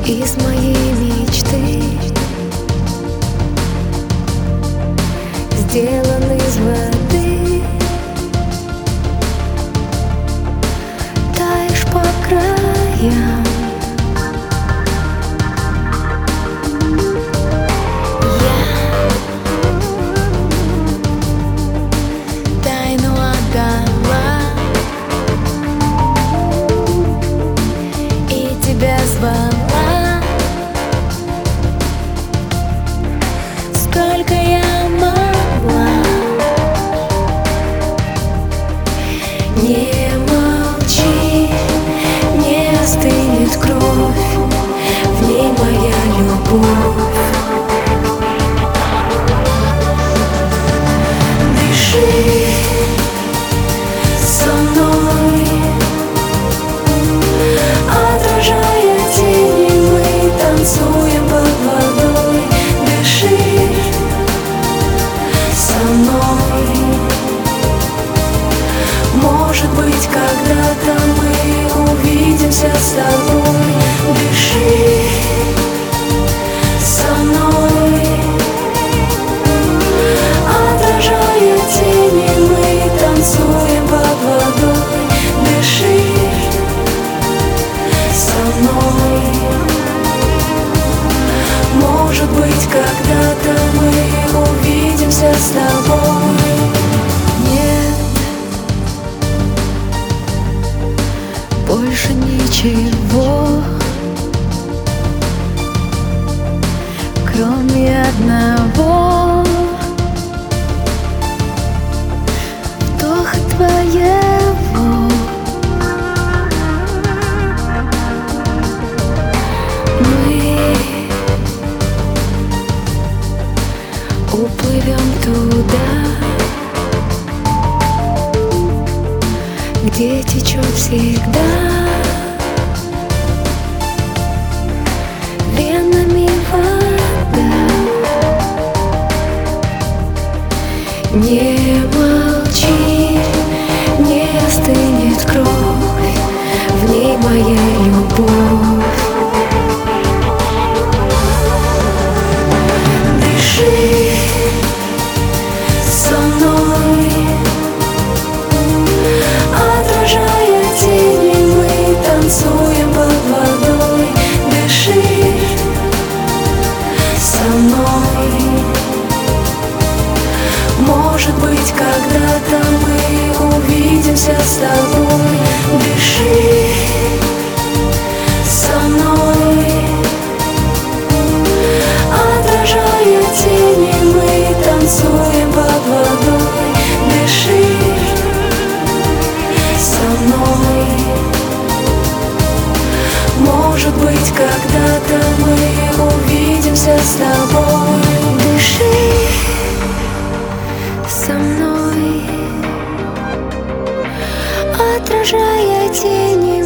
из моей мечты, сделан из воды. Таешь по краям. Тайну отдала и тебя звала. Сколько я могла. Не молчи, не остынет кровь, в ней моя любовь. Дыши со мной, отражая тени, мы танцуем под водой. Дыши со мной. Может быть, когда-то мы увидимся с тобой. Дыши со мной, отражая тени, мы танцуем под водой. Дыши со мной. Может быть, когда-то мы увидимся с тобой. Нет больше ничего, кроме одного вдоха твоего. Мы уплывем туда, где течет всегда венами вода. Не молчи, не остынет кровь, в ней моя любовь. Дыши со мной, отражая тени, мы танцуем под водой. Дыши со мной. Может быть, когда-то мы увидимся с тобой. Дыши со мной, отражая тени, мы танцуем под водой. Дыши со мной. Может быть, когда-то мы увидимся с тобой. Дыши со мной, отражая тени,